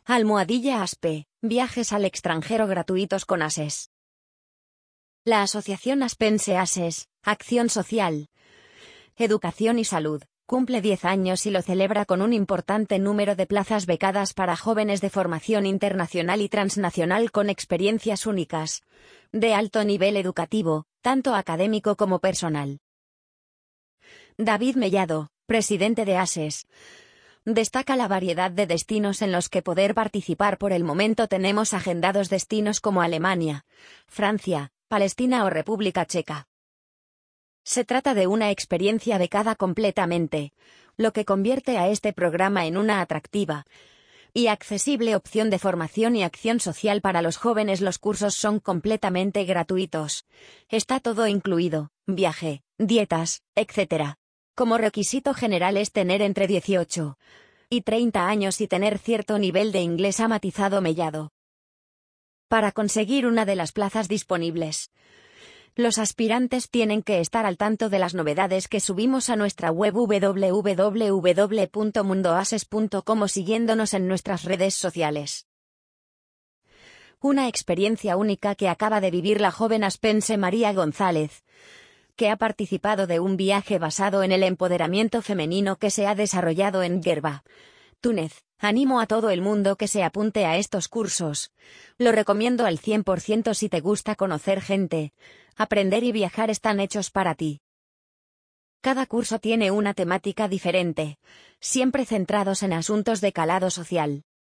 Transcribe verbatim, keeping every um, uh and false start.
Almohadilla Aspe, viajes al extranjero gratuitos con ASES. La Asociación Aspense ASES, Acción Social, Educación y Salud, cumple diez años y lo celebra con un importante número de plazas becadas para jóvenes de formación internacional y transnacional con experiencias únicas, de alto nivel educativo, tanto académico como personal. David Mellado, presidente de ASES, destaca la variedad de destinos en los que poder participar. Por el momento tenemos agendados destinos como Alemania, Francia, Palestina o República Checa. Se trata de una experiencia becada completamente, lo que convierte a este programa en una atractiva y accesible opción de formación y acción social para los jóvenes. Los cursos son completamente gratuitos. Está todo incluido, viaje, dietas, etcétera. Como requisito general es tener entre dieciocho y treinta años y tener cierto nivel de inglés, ha matizado Mellado. Para conseguir una de las plazas disponibles, los aspirantes tienen que estar al tanto de las novedades que subimos a nuestra web doble u doble u doble u punto mundoases punto com o siguiéndonos en nuestras redes sociales. Una experiencia única que acaba de vivir la joven aspense María González, que ha participado de un viaje basado en el empoderamiento femenino que se ha desarrollado en Gerba, Túnez. Animo a todo el mundo que se apunte a estos cursos. Lo recomiendo al cien por ciento si te gusta conocer gente. Aprender y viajar están hechos para ti. Cada curso tiene una temática diferente, siempre centrados en asuntos de calado social.